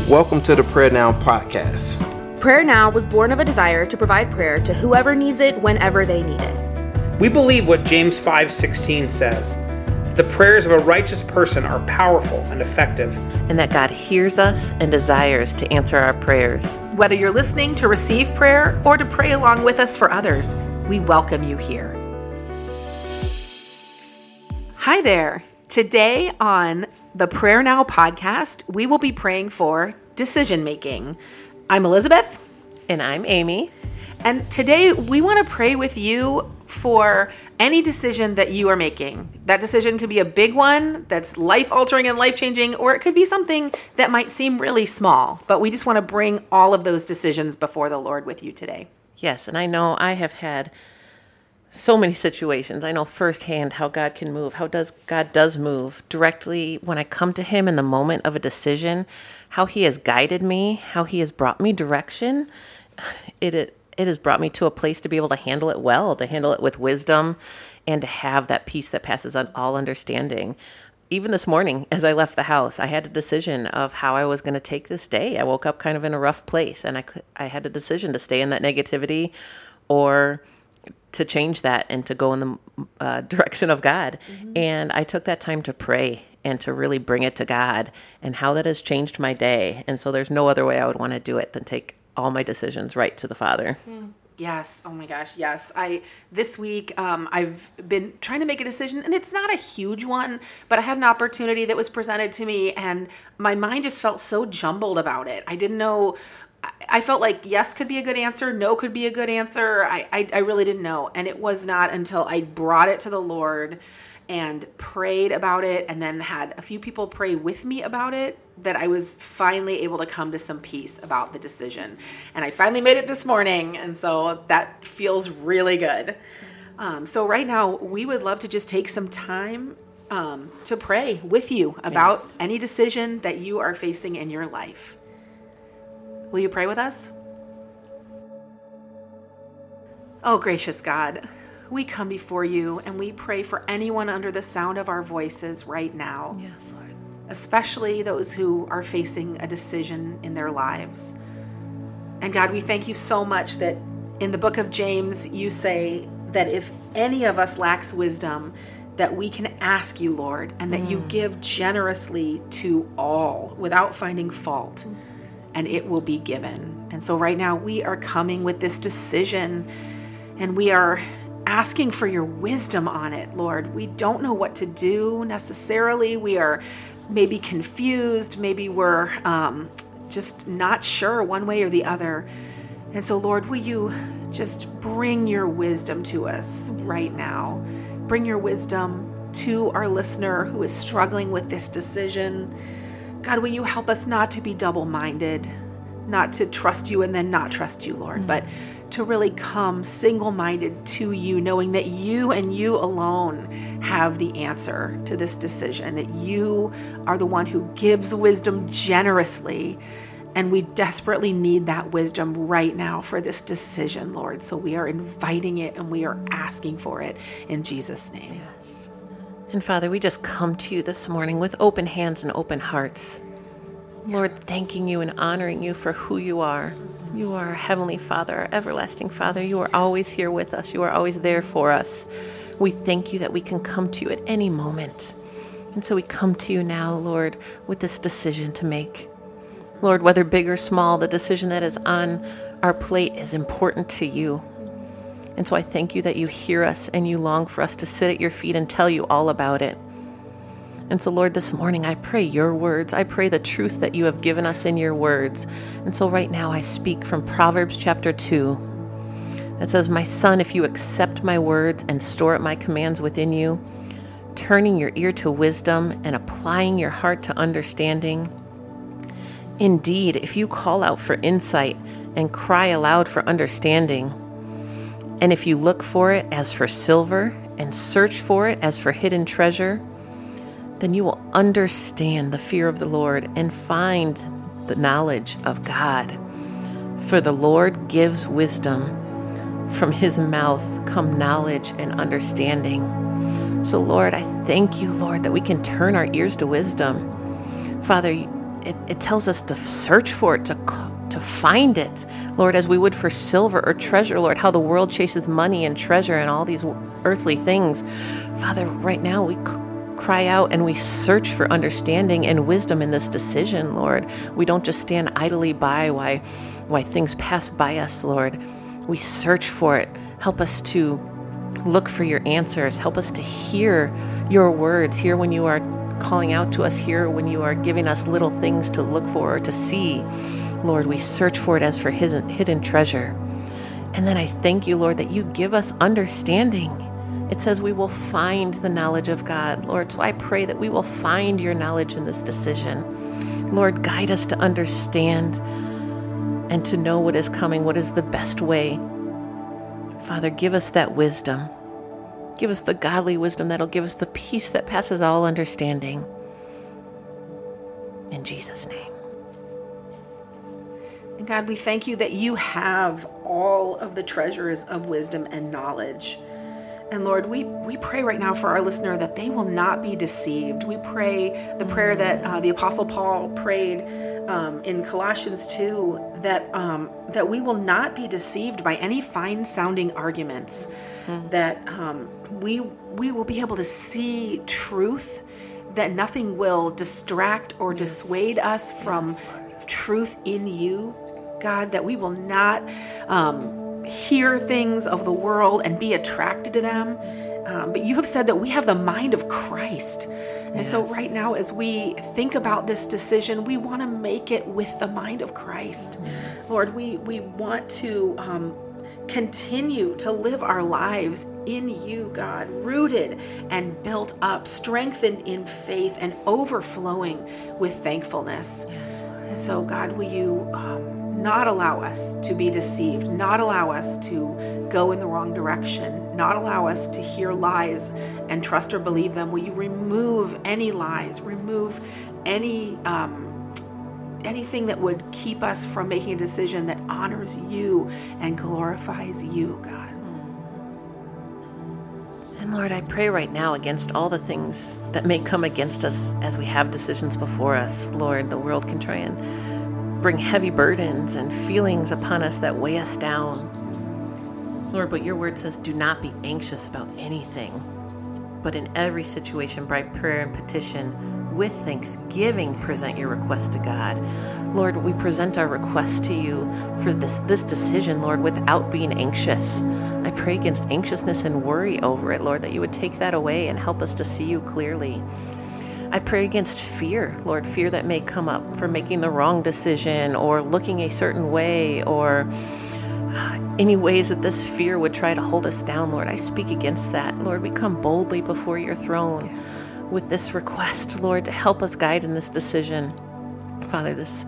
Welcome to the Prayer Now podcast. Prayer Now was born of a desire to provide prayer to whoever needs it whenever they need it. We believe what James 5:16 says. The prayers of a righteous person are powerful and effective. And that God hears us and desires to answer our prayers. Whether you're listening to receive prayer or to pray along with us for others, we welcome you here. Hi there. Today on the Prayer Now podcast, we will be praying for decision making. I'm Elizabeth. And I'm Amy. And today we want to pray with you for any decision that you are making. That decision could be a big one that's life-altering and life-changing, or it could be something that might seem really small. But we just want to bring all of those decisions before the Lord with you today. Yes, and I know I have had so many situations. I know firsthand how God can move, God does move directly when I come to Him in the moment of a decision, how He has guided me, how He has brought me direction. It has brought me to a place to be able to handle it well, to handle it with wisdom, and to have that peace that passes on all understanding. Even this morning, as I left the house, I had a decision of how I was going to take this day. I woke up kind of in a rough place, and I had a decision to stay in that negativity or to change that and to go in the direction of God. Mm-hmm. And I took that time to pray and to really bring it to God and how that has changed my day. And so there's no other way I would want to do it than take all my decisions right to the Father. Yes. Oh my gosh. Yes. This week, I've been trying to make a decision, and it's not a huge one, but I had an opportunity that was presented to me, and my mind just felt so jumbled about it. I didn't know. I felt like yes could be a good answer, no could be a good answer. I really didn't know. And it was not until I brought it to the Lord and prayed about it and then had a few people pray with me about it that I was finally able to come to some peace about the decision. And I finally made it this morning. And so that feels really good. So right now we would love to just take some time to pray with you about any decision that you are facing in your life. Will you pray with us? Oh, gracious God, we come before you and we pray for anyone under the sound of our voices right now. Yes, Lord. Especially those who are facing a decision in their lives. And God, we thank you so much that in the book of James, you say that if any of us lacks wisdom, that we can ask you, Lord, and that you give generously to all without finding fault. And it will be given. And so right now we are coming with this decision and we are asking for your wisdom on it, Lord. We don't know what to do necessarily. We are maybe confused. Maybe we're just not sure one way or the other. And so, Lord, will you just bring your wisdom to us right now? Bring your wisdom to our listener who is struggling with this decision. God, will you help us not to be double-minded, not to trust you and then not trust you, Lord, but to really come single-minded to you, knowing that you and you alone have the answer to this decision, that you are the one who gives wisdom generously, and we desperately need that wisdom right now for this decision, Lord. So we are inviting it and we are asking for it in Jesus' name. Yes. And Father, we just come to you this morning with open hands and open hearts. Lord, thanking you and honoring you for who you are. You are our Heavenly Father, our everlasting Father. You are always here with us. You are always there for us. We thank you that we can come to you at any moment. And so we come to you now, Lord, with this decision to make. Lord, whether big or small, the decision that is on our plate is important to you. And so I thank you that you hear us and you long for us to sit at your feet and tell you all about it. And so, Lord, this morning I pray your words. I pray the truth that you have given us in your words. And so right now I speak from Proverbs chapter 2. It says, "My son, if you accept my words and store up my commands within you, turning your ear to wisdom and applying your heart to understanding, indeed, if you call out for insight and cry aloud for understanding, and if you look for it as for silver and search for it as for hidden treasure, then you will understand the fear of the Lord and find the knowledge of God. For the Lord gives wisdom. From his mouth come knowledge and understanding." So, Lord, I thank you, Lord, that we can turn our ears to wisdom. Father, it tells us to search for it, to find it, Lord, as we would for silver or treasure, Lord, how the world chases money and treasure and all these earthly things. Father, right now we cry out and we search for understanding and wisdom in this decision, Lord. We don't just stand idly by why things pass by us, Lord. We search for it. Help us to look for your answers. Help us to hear your words, hear when you are calling out to us, hear when you are giving us little things to look for or to see. Lord, we search for it as for hidden treasure. And then I thank you, Lord, that you give us understanding. It says we will find the knowledge of God, Lord. So I pray that we will find your knowledge in this decision. Lord, guide us to understand and to know what is coming, what is the best way. Father, give us that wisdom. Give us the godly wisdom that'll give us the peace that passes all understanding. In Jesus' name. And God, we thank you that you have all of the treasures of wisdom and knowledge. And Lord, we pray right now for our listener that they will not be deceived. We pray the prayer that the Apostle Paul prayed in Colossians 2, that we will not be deceived by any fine-sounding arguments, that we will be able to see truth, that nothing will distract or dissuade us from truth in you, God, that we will not hear things of the world and be attracted to them. But you have said that we have the mind of Christ. And so right now, as we think about this decision, we want to make it with the mind of Christ. Lord, we want to continue to live our lives in you, God, rooted and built up, strengthened in faith and overflowing with thankfulness. And so, God, will you not allow us to be deceived, not allow us to go in the wrong direction, not allow us to hear lies and trust or believe them. Will you remove any lies, remove anything that would keep us from making a decision that honors you and glorifies you, God. And Lord, I pray right now against all the things that may come against us as we have decisions before us. Lord, the world can try and bring heavy burdens and feelings upon us that weigh us down. Lord, but your word says, do not be anxious about anything, but in every situation, by prayer and petition, with thanksgiving, present your request to God. Lord, we present our request to you for this decision, Lord, without being anxious. I pray against anxiousness and worry over it, Lord, that you would take that away and help us to see you clearly. I pray against fear, Lord, fear that may come up for making the wrong decision or looking a certain way or any ways that this fear would try to hold us down, Lord. I speak against that. Lord, we come boldly before your throne with this request, Lord, to help us guide in this decision. Father, this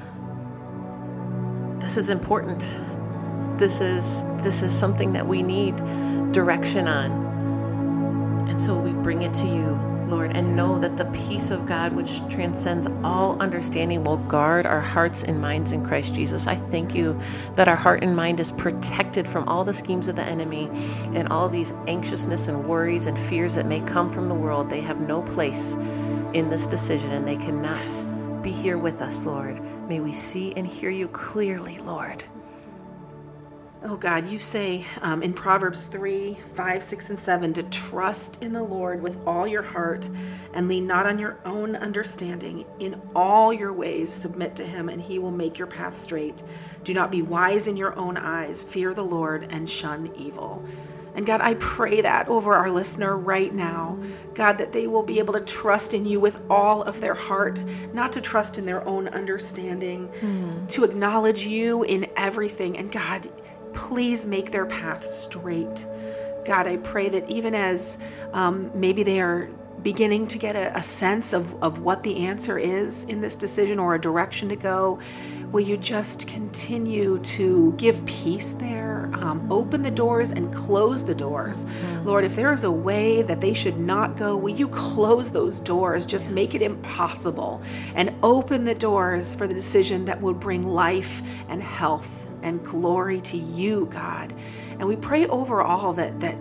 is important. This is something that we need direction on. And so we bring it to you, Lord, and know that the peace of God, which transcends all understanding, will guard our hearts and minds in Christ Jesus. I thank you that our heart and mind is protected from all the schemes of the enemy and all these anxiousness and worries and fears that may come from the world. They have no place in this decision, and they cannot be here with us, Lord. May we see and hear you clearly, Lord. Oh God, you say in Proverbs 3, 5, 6, and 7 to trust in the Lord with all your heart and lean not on your own understanding. In all your ways submit to him, and he will make your path straight. Do not be wise in your own eyes. Fear the Lord and shun evil. And God, I pray that over our listener right now, God, that they will be able to trust in you with all of their heart, not to trust in their own understanding, to acknowledge you in everything. And God, please make their path straight. God, I pray that even as maybe they are beginning to get a sense of what the answer is in this decision or a direction to go, will you just continue to give peace there, open the doors and close the doors. Lord, if there is a way that they should not go, will you close those doors, just make it impossible, and open the doors for the decision that will bring life and health and glory to you, God. And we pray overall that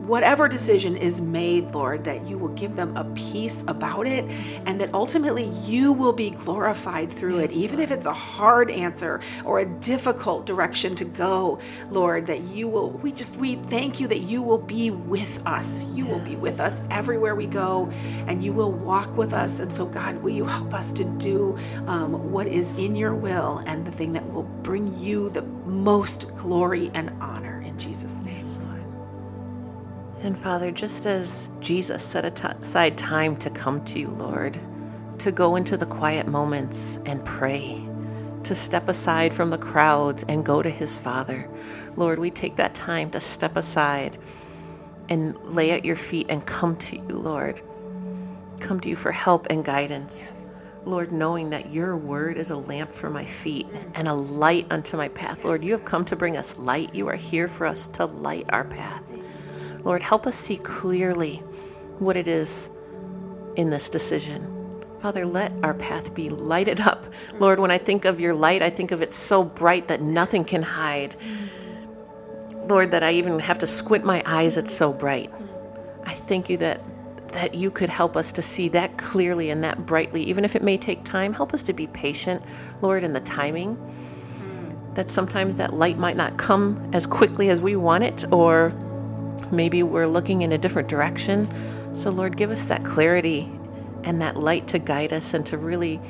whatever decision is made, Lord, that you will give them a peace about it, and that ultimately you will be glorified through it, even if it's a hard answer or a difficult direction to go, Lord, that you will, we thank you that you will be with us. You will be with us everywhere we go, and you will walk with us. And so, God, will you help us to do what is in your will and the thing that will bring you the most glory and honor, in Jesus' name. And Father, just as Jesus set aside time to come to you, Lord, to go into the quiet moments and pray, to step aside from the crowds and go to his Father, Lord, we take that time to step aside and lay at your feet and come to you, Lord. Come to you for help and guidance. Lord, knowing that your word is a lamp for my feet and a light unto my path. Lord, you have come to bring us light. You are here for us to light our path. Lord, help us see clearly what it is in this decision. Father, let our path be lighted up. Lord, when I think of your light, I think of it so bright that nothing can hide. Lord, that I even have to squint my eyes, it's so bright. I thank you that you could help us to see that clearly and that brightly, even if it may take time. Help us to be patient, Lord, in the timing. That sometimes that light might not come as quickly as we want it, or maybe we're looking in a different direction. So, Lord, give us that clarity and that light to guide us and to really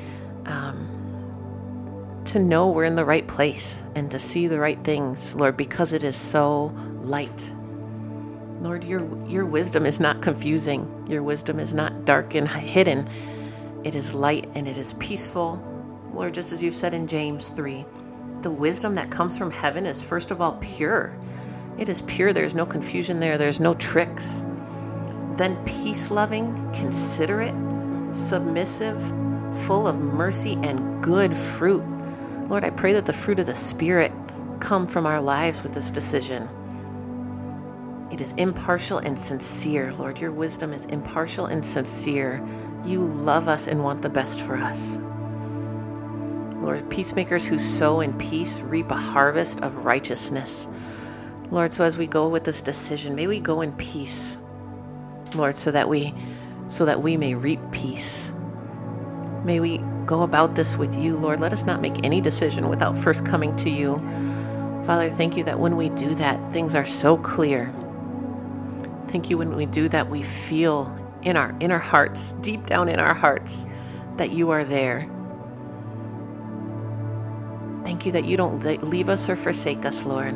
to know we're in the right place and to see the right things, Lord, because it is so light. Lord, your wisdom is not confusing. Your wisdom is not dark and hidden. It is light and it is peaceful. Lord, just as you said in James 3, the wisdom that comes from heaven is first of all pure. It is pure. There's no confusion there. There's no tricks. Then peace-loving, considerate, submissive, full of mercy and good fruit. Lord, I pray that the fruit of the Spirit come from our lives with this decision. It is impartial and sincere. Lord, your wisdom is impartial and sincere. You love us and want the best for us. Lord, peacemakers who sow in peace reap a harvest of righteousness. Lord, so as we go with this decision, may we go in peace, Lord, so that we may reap peace. May we go about this with you, Lord. Let us not make any decision without first coming to you. Father, thank you that when we do that, things are so clear. Thank you when we do that, we feel in our inner hearts, deep down in our hearts, that you are there. Thank you that you don't leave us or forsake us, Lord.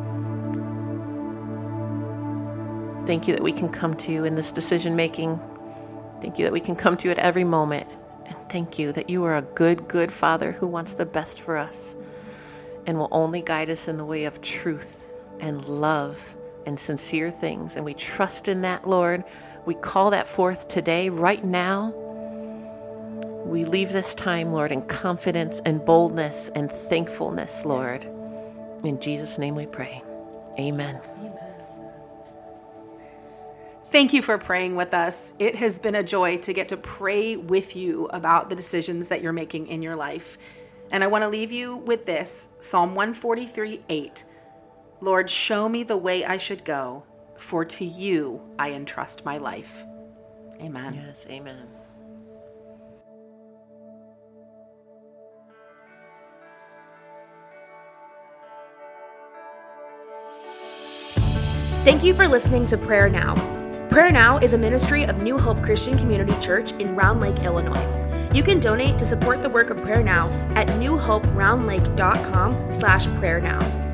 Thank you that we can come to you in this decision making. Thank you that we can come to you at every moment. And thank you that you are a good, good Father who wants the best for us and will only guide us in the way of truth and love and sincere things. And we trust in that, Lord. We call that forth today, right now. We leave this time, Lord, in confidence and boldness and thankfulness, Lord. In Jesus' name we pray. Amen. Thank you for praying with us. It has been a joy to get to pray with you about the decisions that you're making in your life. And I want to leave you with this, Psalm 143:8. Lord, show me the way I should go, for to you I entrust my life. Amen. Yes, amen. Thank you for listening to Prayer Now. Prayer Now is a ministry of New Hope Christian Community Church in Round Lake, Illinois. You can donate to support the work of Prayer Now at newhoperoundlake.com/prayernow.